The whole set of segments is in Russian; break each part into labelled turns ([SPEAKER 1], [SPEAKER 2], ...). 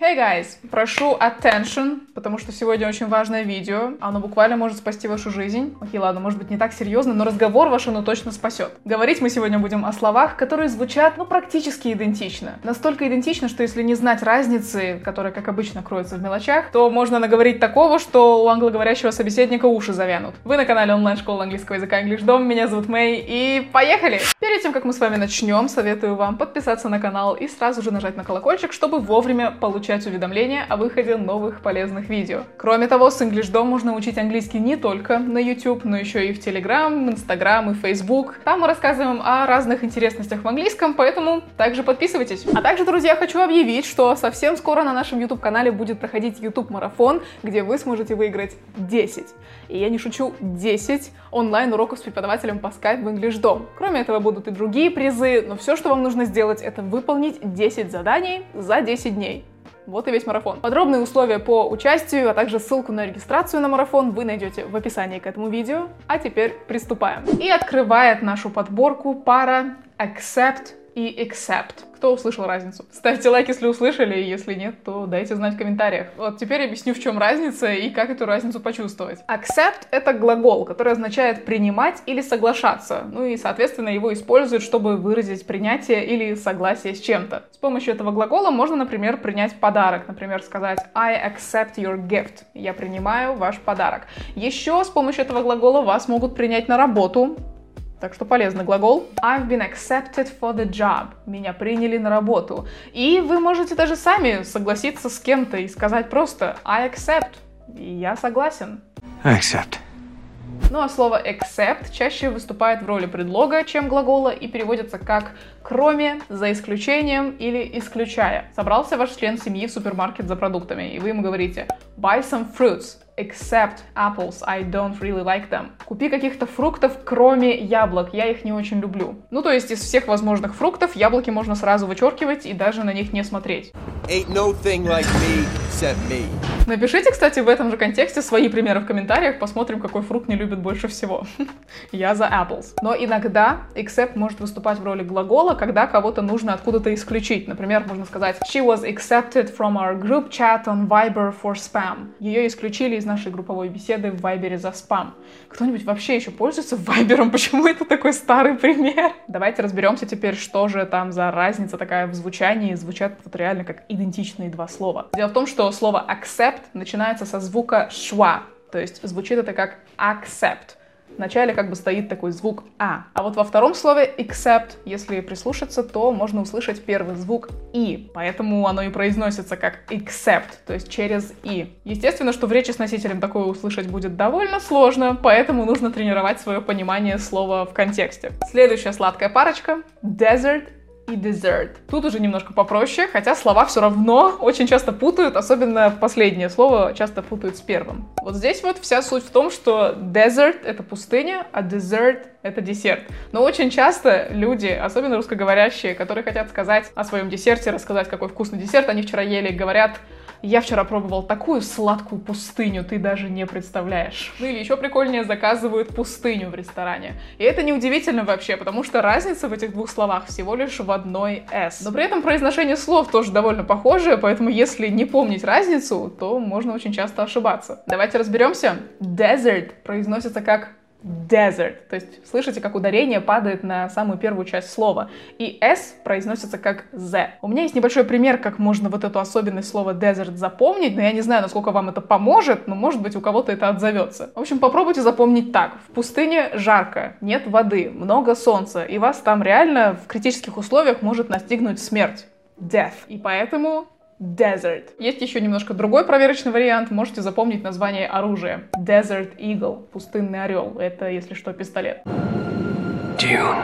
[SPEAKER 1] Hey guys! Прошу attention, потому что сегодня очень важное видео. Оно буквально может спасти вашу жизнь. Окей, ладно, может быть не так серьезно, но разговор ваш оно точно спасет. Говорить мы сегодня будем о словах, которые звучат, практически идентично. Настолько идентично, что если не знать разницы, которая, как обычно, кроется в мелочах, то можно наговорить такого, что у англоговорящего собеседника уши завянут. Вы на канале онлайн-школы английского языка EnglishDom, меня зовут Мэй, и поехали! Перед тем, как мы с вами начнем, советую вам подписаться на канал и сразу же нажать на колокольчик, чтобы вовремя получать уведомления о выходе новых полезных видео. Кроме того, с EnglishDom можно учить английский не только на YouTube, но еще и в Telegram, Instagram и Facebook. Там мы рассказываем о разных интересностях в английском, поэтому также подписывайтесь. А также, друзья, хочу объявить, что совсем скоро на нашем YouTube-канале будет проходить YouTube-марафон, где вы сможете выиграть 10. И я не шучу, 10 онлайн-уроков с преподавателем по Skype в EnglishDom. Кроме этого будут и другие призы, но все, что вам нужно сделать, это выполнить 10 заданий за 10 дней. Вот и весь марафон. Подробные условия по участию, а также ссылку на регистрацию на марафон вы найдете в описании к этому видео. А теперь приступаем. И открывает нашу подборку пара accept и accept. Кто услышал разницу? Ставьте лайк, если услышали, и если нет, то дайте знать в комментариях. Вот теперь объясню, в чем разница и как эту разницу почувствовать. Accept — это глагол, который означает принимать или соглашаться. И, соответственно, его используют, чтобы выразить принятие или согласие с чем-то. С помощью этого глагола можно, например, принять подарок. Например, сказать I accept your gift. Я принимаю ваш подарок. Еще с помощью этого глагола вас могут принять на работу. Так что полезный глагол. I've been accepted for the job. Меня приняли на работу. И вы можете даже сами согласиться с кем-то и сказать просто I accept. И я согласен.
[SPEAKER 2] I accept.
[SPEAKER 1] А слово accept чаще выступает в роли предлога, чем глагола, и переводится как кроме, за исключением или исключая. Собрался ваш член семьи в супермаркет за продуктами, и вы ему говорите buy some fruits. Except apples, I don't really like them. Купи каких-то фруктов, кроме яблок, я их не очень люблю. То есть из всех возможных фруктов яблоки можно сразу вычеркивать и даже на них не смотреть.
[SPEAKER 3] Ain't no thing like me, except me.
[SPEAKER 1] Напишите, кстати, в этом же контексте свои примеры в комментариях, посмотрим, какой фрукт не любит больше всего. Я за apples. Но иногда except может выступать в роли глагола, когда кого-то нужно откуда-то исключить. Например, можно сказать She was accepted from our group chat on Viber for spam. Ее исключили из нашей групповой беседы в Вайбере за спам. Кто-нибудь вообще еще пользуется Вайбером? Почему это такой старый пример? Давайте разберемся теперь, что же там за разница такая в звучании. Звучат реально как идентичные два слова. Дело в том, что слово accept начинается со звука шва, то есть звучит это как accept. Вначале стоит такой звук А. А вот во втором слове accept, если прислушаться, то можно услышать первый звук И. Поэтому оно и произносится как accept, то есть через И. Естественно, что в речи с носителем такое услышать будет довольно сложно, поэтому нужно тренировать свое понимание слова в контексте. Следующая сладкая парочка — desert и dessert. Тут уже немножко попроще, хотя слова все равно очень часто путают, особенно последнее слово часто путают с первым. Вот здесь вся суть в том, что desert — это пустыня, а dessert — это десерт. Но очень часто люди, особенно русскоговорящие, которые хотят сказать о своем десерте, рассказать, какой вкусный десерт они вчера ели, говорят: я вчера пробовал такую сладкую пустыню, ты даже не представляешь. Или еще прикольнее, заказывают пустыню в ресторане. И это неудивительно вообще, потому что разница в этих двух словах всего лишь в одной «с». Но при этом произношение слов тоже довольно похожее, поэтому если не помнить разницу, то можно очень часто ошибаться. Давайте разберемся. Desert произносится как desert, то есть слышите, как ударение падает на самую первую часть слова, и S произносится как Z. У меня есть небольшой пример, как можно эту особенность слова desert запомнить, но я не знаю, насколько вам это поможет, но может быть у кого-то это отзовется. В общем, попробуйте запомнить так. В пустыне жарко, нет воды, много солнца, и вас там реально в критических условиях может настигнуть смерть. Death. И поэтому desert. Есть еще немножко другой проверочный вариант. Можете запомнить название оружия. Desert Eagle. Пустынный орел. Это, если что, пистолет.
[SPEAKER 2] Dune.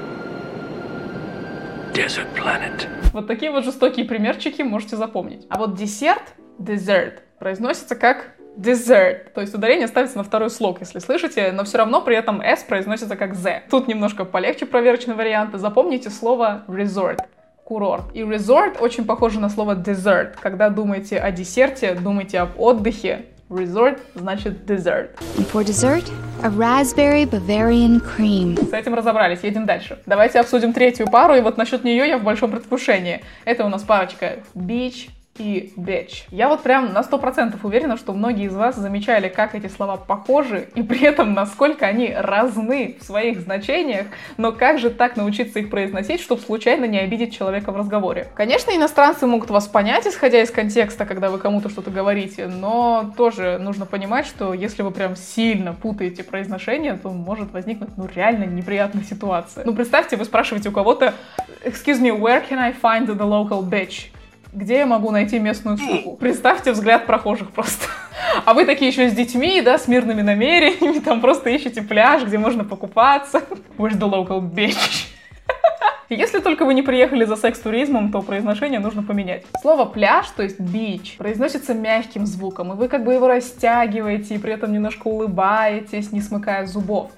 [SPEAKER 2] Desert Planet.
[SPEAKER 1] Вот такие жестокие примерчики можете запомнить. А вот десерт, dessert, произносится как dessert. То есть ударение ставится на второй слог, если слышите, но все равно при этом S произносится как Z. Тут немножко полегче проверочный вариант. Запомните слово resort. Курорт. И resort очень похоже на слово dessert. Когда думаете о десерте, думайте об отдыхе. Resort значит dessert.
[SPEAKER 4] And for dessert, a raspberry Bavarian cream.
[SPEAKER 1] С этим разобрались, едем дальше. Давайте обсудим третью пару, и насчет нее я в большом предвкушении. Это у нас парочка beach и bitch. Я вот прям на 100% уверена, что многие из вас замечали, как эти слова похожи, и при этом насколько они разны в своих значениях, но как же так научиться их произносить, чтобы случайно не обидеть человека в разговоре? Конечно, иностранцы могут вас понять, исходя из контекста, когда вы кому-то что-то говорите, но тоже нужно понимать, что если вы прям сильно путаете произношение, то может возникнуть, реально неприятная ситуация. Представьте, вы спрашиваете у кого-то «Excuse me, where can I find the local bitch?» Где я могу найти местную суку? Представьте взгляд прохожих просто. А вы такие еще с детьми, да, с мирными намерениями, там просто ищете пляж, где можно покупаться. Where's the local bitch? Если только вы не приехали за секс-туризмом, то произношение нужно поменять. Слово «пляж», то есть beach, произносится мягким звуком, и вы как бы его растягиваете, и при этом немножко улыбаетесь, не смыкая зубов.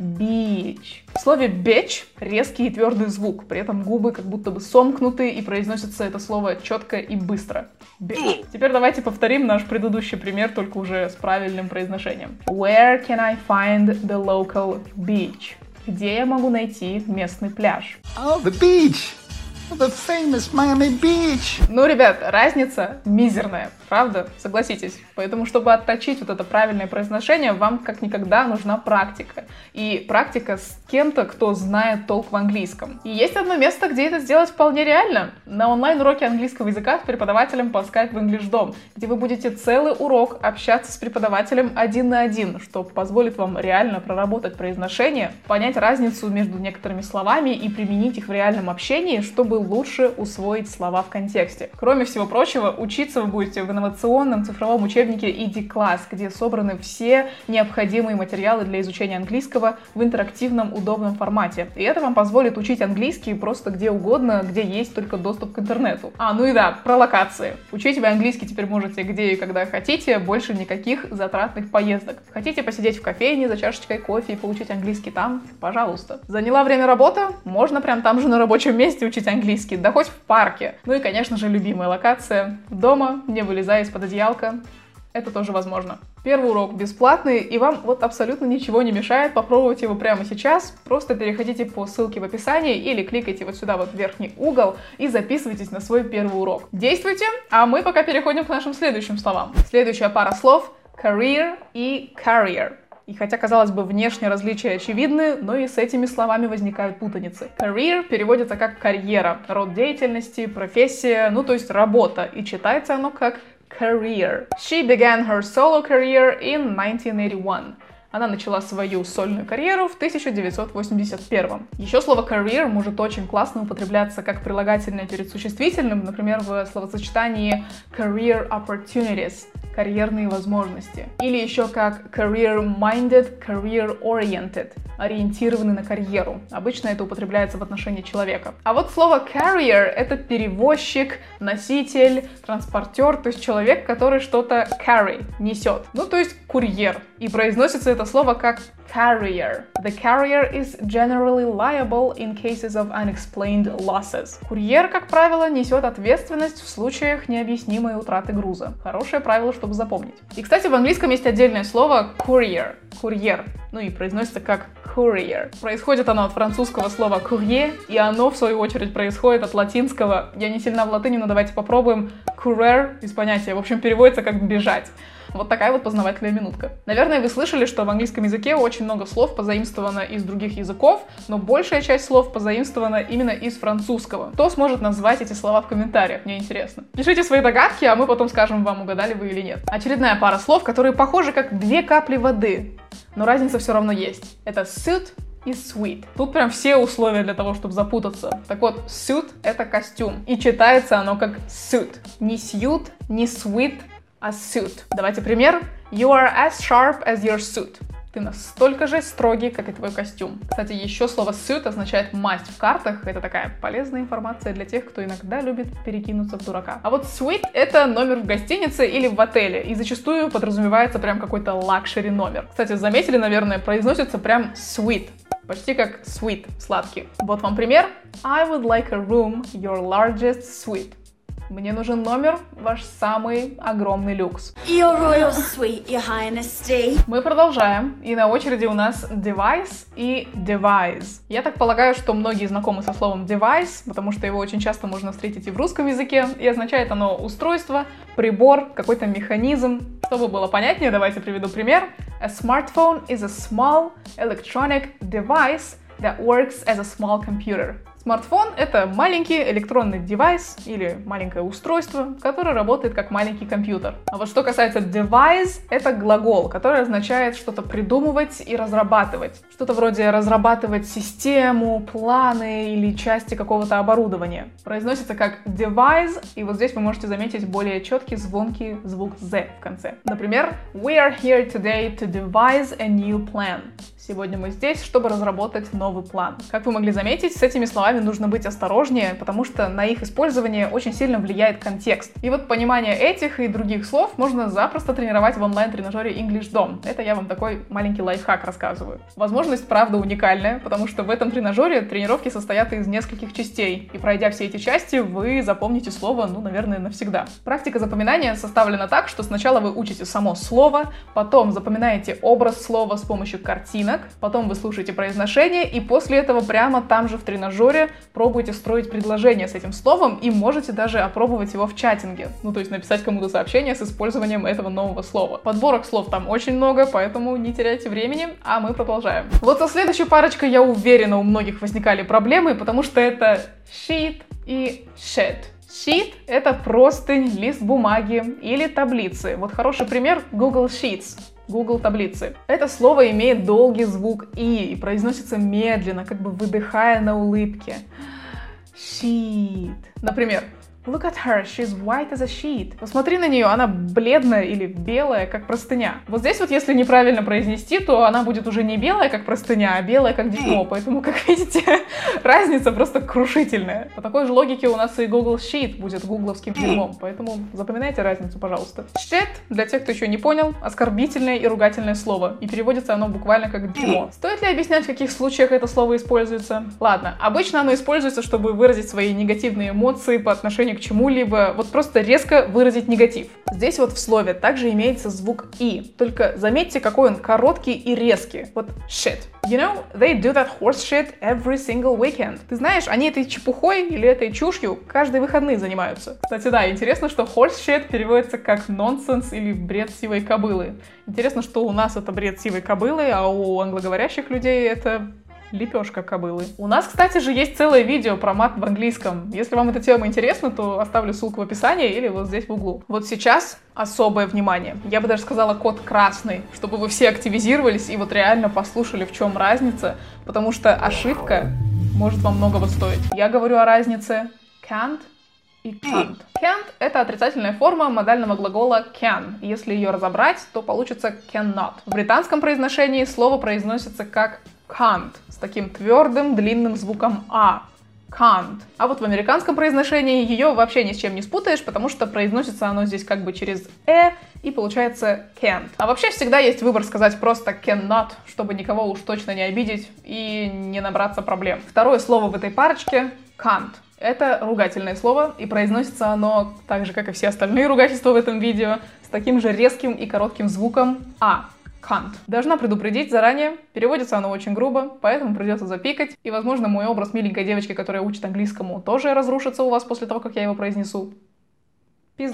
[SPEAKER 1] Beach. В слове bitch резкий и твердый звук, при этом губы как будто бы сомкнуты, и произносится это слово четко и быстро. Bitch. Теперь давайте повторим наш предыдущий пример, только уже с правильным произношением. Where can I find the local beach? Где я могу найти местный пляж?
[SPEAKER 5] Oh, the beach! The famous Miami Beach!
[SPEAKER 1] Ребят, разница мизерная, правда? Согласитесь. Поэтому, чтобы отточить вот это правильное произношение, вам как никогда нужна практика. И практика с кем-то, кто знает толк в английском. И есть одно место, где это сделать вполне реально. На онлайн-уроке английского языка с преподавателем по Skype в EnglishDom, где вы будете целый урок общаться с преподавателем 1 на 1, что позволит вам реально проработать произношение, понять разницу между некоторыми словами и применить их в реальном общении, чтобы лучше усвоить слова в контексте. Кроме всего прочего, учиться вы будете в инновационном цифровом учебнике ED-Class, где собраны все необходимые материалы для изучения английского в интерактивном, удобном формате. И это вам позволит учить английский просто где угодно, где есть только доступ к интернету. Про локации. Учить вы английский теперь можете где и когда хотите, больше никаких затратных поездок. Хотите посидеть в кофейне за чашечкой кофе и получить английский там? Пожалуйста. Заняла время работа? Можно прям там же на рабочем месте учить английский. Да хоть в парке. И, конечно же, любимая локация. Дома, не вылезая из-под одеялка. Это тоже возможно. Первый урок бесплатный, и вам абсолютно ничего не мешает попробовать его прямо сейчас. Просто переходите по ссылке в описании или кликайте сюда в верхний угол и записывайтесь на свой первый урок. Действуйте, а мы пока переходим к нашим следующим словам. Следующая пара слов — career и career. И хотя, казалось бы, внешние различия очевидны, но и с этими словами возникают путаницы. Career переводится как карьера, род деятельности, профессия, то есть работа, и читается оно как career. She began her solo career in 1981. Она начала свою сольную карьеру в 1981. Еще слово career может очень классно употребляться как прилагательное перед существительным, например, в словосочетании career opportunities — карьерные возможности. Или еще как career-minded, career-oriented — ориентированный на карьеру. Обычно это употребляется в отношении человека. А вот слово carrier — это перевозчик, носитель, транспортер, то есть человек, который что-то carry, несет. То есть курьер. И произносится это слово как carrier. The carrier is generally liable in cases of unexplained losses. Курьер, как правило, несет ответственность в случаях необъяснимой утраты груза. Хорошее правило, чтобы запомнить. И, кстати, в английском есть отдельное слово courier. Курьер. И произносится как courier. Происходит оно от французского слова courrier, и оно, в свою очередь, происходит от латинского, я не сильна в латыни, но давайте попробуем, courir, из понятия, в общем, переводится как бежать. Вот такая познавательная минутка. Наверное, вы слышали, что в английском языке очень много слов позаимствовано из других языков, но большая часть слов позаимствована именно из французского. Кто сможет назвать эти слова в комментариях? Мне интересно. Пишите свои догадки, а мы потом скажем вам, угадали вы или нет. Очередная пара слов, которые похожи как 2 капли воды, но разница все равно есть. Это suit и sweet. Тут прям все условия для того, чтобы запутаться. Так вот, suit — это костюм, и читается оно как suit. Не suit, не sweet, а suit. Давайте пример. You are as sharp as your suit. Ты настолько же строгий, как и твой костюм. Кстати, еще слово suit означает масть в картах. Это такая полезная информация для тех, кто иногда любит перекинуться в дурака. А вот suite — это номер в гостинице или в отеле. И зачастую подразумевается прям какой-то лакшери номер. Кстати, заметили, наверное, произносится прям sweet. Почти как sweet, сладкий. Вот вам пример. I would like a room, your largest suite. Мне нужен номер, ваш самый огромный люкс.
[SPEAKER 6] Your Royal Suite, Your Highness D.
[SPEAKER 1] Мы продолжаем, и на очереди у нас device и device. Я так полагаю, что многие знакомы со словом device, потому что его очень часто можно встретить и в русском языке, и означает оно устройство, прибор, какой-то механизм. Чтобы было понятнее, давайте приведу пример. A smartphone is a small electronic device that works as a small computer. Смартфон — это маленький электронный девайс или маленькое устройство, которое работает как маленький компьютер. А вот что касается device, это глагол, который означает что-то придумывать и разрабатывать. Что-то вроде разрабатывать систему, планы или части какого-то оборудования. Произносится как device, и вот здесь вы можете заметить более четкий звонкий звук Z в конце. Например, We are here today to devise a new plan. Сегодня мы здесь, чтобы разработать новый план. Как вы могли заметить, с этими словами нужно быть осторожнее, потому что на их использование очень сильно влияет контекст. И вот понимание этих и других слов можно запросто тренировать в онлайн-тренажере English Dom. Это я вам такой маленький лайфхак рассказываю. Возможность, правда, уникальная, потому что в этом тренажере тренировки состоят из нескольких частей. И пройдя все эти части, вы запомните слово, наверное, навсегда. Практика запоминания составлена так, что сначала вы учите само слово, потом запоминаете образ слова с помощью картинок, потом вы слушаете произношение, и после этого прямо там же в тренажере пробуйте строить предложение с этим словом и можете даже опробовать его в чатинге. То есть написать кому-то сообщение с использованием этого нового слова. Подборок слов там очень много, поэтому не теряйте времени, а мы продолжаем. Вот со следующей парочкой, я уверена, у многих возникали проблемы, потому что это sheet и shed. Sheet — это простынь, лист бумаги или таблицы. Вот хороший пример — Google Sheets. Google таблицы. Это слово имеет долгий звук и произносится медленно, как бы выдыхая на улыбке. Sheet. Например, Look at her, she's white as a sheet. Посмотри на нее, она бледная или белая, как простыня. Вот здесь вот, если неправильно произнести, то она будет уже не белая, как простыня, а белая, как дерьмо. Поэтому, как видите, разница просто крушительная. По такой же логике у нас и Google Sheet будет гугловским дерьмом. Поэтому запоминайте разницу, пожалуйста. Shit, для тех, кто еще не понял, оскорбительное и ругательное слово. И переводится оно буквально как дерьмо. Стоит ли объяснять, в каких случаях это слово используется? Ладно, обычно оно используется, чтобы выразить свои негативные эмоции по отношению к чему-либо, вот просто резко выразить негатив. Здесь вот в слове также имеется звук «и», только заметьте, какой он короткий и резкий. Вот shit. You know, they do that horse shit every single weekend. Ты знаешь, они этой чепухой или этой чушью каждые выходные занимаются. Кстати, да, интересно, что horse shit переводится как nonsense или бред сивой кобылы. Интересно, что у нас это бред сивой кобылы, а у англоговорящих людей это лепешка кобылы. У нас, кстати же, есть целое видео про мат в английском. Если вам эта тема интересна, то оставлю ссылку в описании или вот здесь в углу. Вот сейчас особое внимание. Я бы даже сказала код красный, чтобы вы все активизировались и вот реально послушали, в чем разница, потому что ошибка может вам многого стоить. Я говорю о разнице can't и can't. Can't — это отрицательная форма модального глагола can. Если ее разобрать, то получится cannot. В британском произношении слово произносится как can't, с таким твердым длинным звуком «а». Can't. А вот в американском произношении ее вообще ни с чем не спутаешь, потому что произносится оно здесь как бы через и получается can't. А вообще всегда есть выбор сказать просто cannot, чтобы никого уж точно не обидеть и не набраться проблем. Второе слово в этой парочке — can't. Это ругательное слово, и произносится оно так же, как и все остальные ругательства в этом видео, с таким же резким и коротким звуком «а». Can't. Должна предупредить заранее, переводится оно очень грубо, поэтому придется запикать, и, возможно, мой образ миленькой девочки, которая учит английскому, тоже разрушится у вас после того, как я его произнесу. Пиз...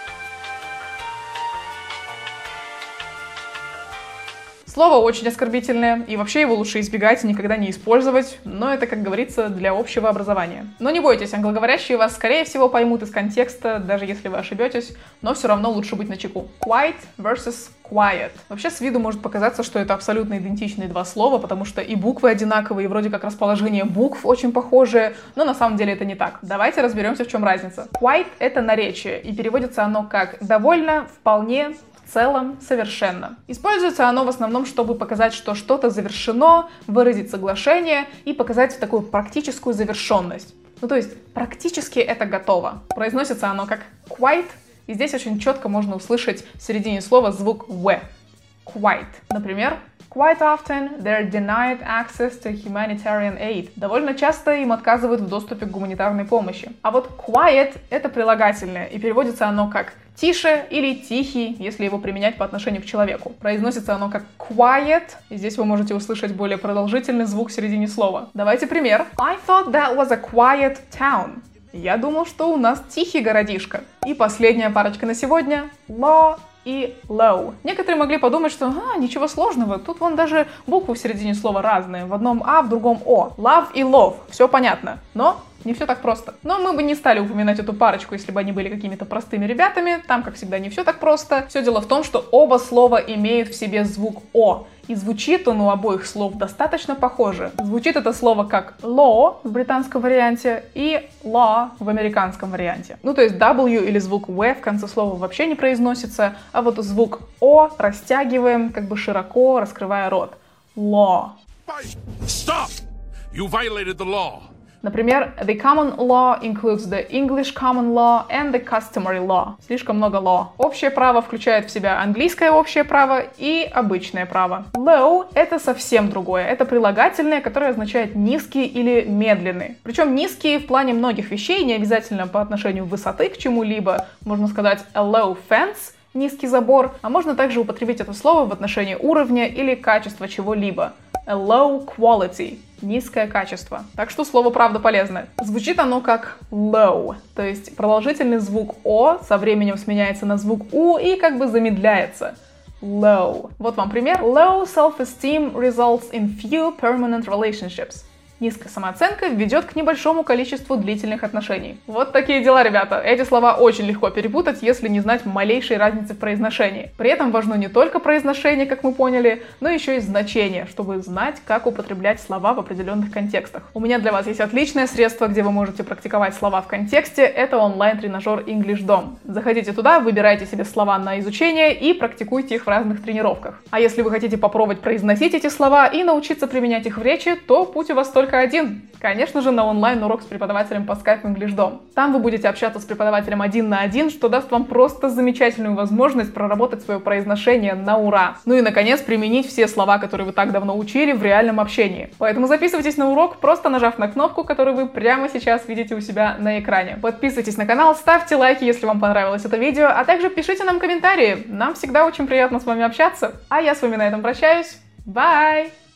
[SPEAKER 1] Слово очень оскорбительное, и вообще его лучше избегать и никогда не использовать, но это, как говорится, для общего образования. Но не бойтесь, англоговорящие вас, скорее всего, поймут из контекста, даже если вы ошибетесь, но все равно лучше быть начеку. Quiet versus quiet. Вообще, с виду может показаться, что это абсолютно идентичные два слова, потому что и буквы одинаковые, и вроде как расположение букв очень похожее, но на самом деле это не так. Давайте разберемся, в чем разница. Quite — это наречие, и переводится оно как «довольно», «вполне», в целом, совершенно. Используется оно в основном, чтобы показать, что что-то завершено, выразить соглашение и показать такую практическую завершенность. То есть практически это готово. Произносится оно как quite, и здесь очень четко можно услышать в середине слова звук «в». Quite. Например, Quite often they're denied access to humanitarian aid. Довольно часто им отказывают в доступе к гуманитарной помощи. А вот quiet — это прилагательное, и переводится оно как тише или тихий, если его применять по отношению к человеку. Произносится оно как quiet, и здесь вы можете услышать более продолжительный звук в середине слова. Давайте пример. I thought that was a quiet town. Я думал, что у нас тихий городишко. И последняя парочка на сегодня — law и low. Некоторые могли подумать, что ничего сложного, тут вон даже буквы в середине слова разные, в одном А, в другом О. Love и love, все понятно. Но не все так просто. Но мы бы не стали упоминать эту парочку, если бы они были какими-то простыми ребятами. Там, как всегда, не все так просто. Все дело в том, что оба слова имеют в себе звук О. И звучит он у обоих слов достаточно похоже. Звучит это слово как law в британском варианте и law в американском варианте. Ну, то есть W или звук W в конце слова вообще не произносится, а вот звук О растягиваем, как бы широко раскрывая рот. Law.
[SPEAKER 7] Stop! You violated the law.
[SPEAKER 1] Например, the common law includes the English common law and the customary law. Слишком много law. Общее право включает в себя английское общее право и обычное право. Low — это совсем другое. Это прилагательное, которое означает низкий или медленный. Причем низкий в плане многих вещей, не обязательно по отношению высоты к чему-либо. Можно сказать a low fence — низкий забор, а можно также употребить это слово в отношении уровня или качества чего-либо. A low quality — низкое качество. Так что слово правда полезное. Звучит оно как low, то есть продолжительный звук О со временем сменяется на звук У и как бы замедляется. Low. Вот вам пример. Low self-esteem results in few permanent relationships. Низкая самооценка ведет к небольшому количеству длительных отношений. Вот такие дела, ребята. Эти слова очень легко перепутать, если не знать малейшей разницы в произношении. При этом важно не только произношение, как мы поняли, но еще и значение, чтобы знать, как употреблять слова в определенных контекстах. У меня для вас есть отличное средство, где вы можете практиковать слова в контексте. Это онлайн-тренажер EnglishDom. Заходите туда, выбирайте себе слова на изучение и практикуйте их в разных тренировках. А если вы хотите попробовать произносить эти слова и научиться применять их в речи, то путь у вас только один. Конечно же, на онлайн-урок с преподавателем по Skype EnglishDom. Там вы будете общаться с преподавателем 1 на 1, что даст вам просто замечательную возможность проработать свое произношение на ура. Ну и, наконец, применить все слова, которые вы так давно учили, в реальном общении. Поэтому записывайтесь на урок, просто нажав на кнопку, которую вы прямо сейчас видите у себя на экране. Подписывайтесь на канал, ставьте лайки, если вам понравилось это видео, а также пишите нам комментарии. Нам всегда очень приятно с вами общаться. А я с вами на этом прощаюсь. Bye!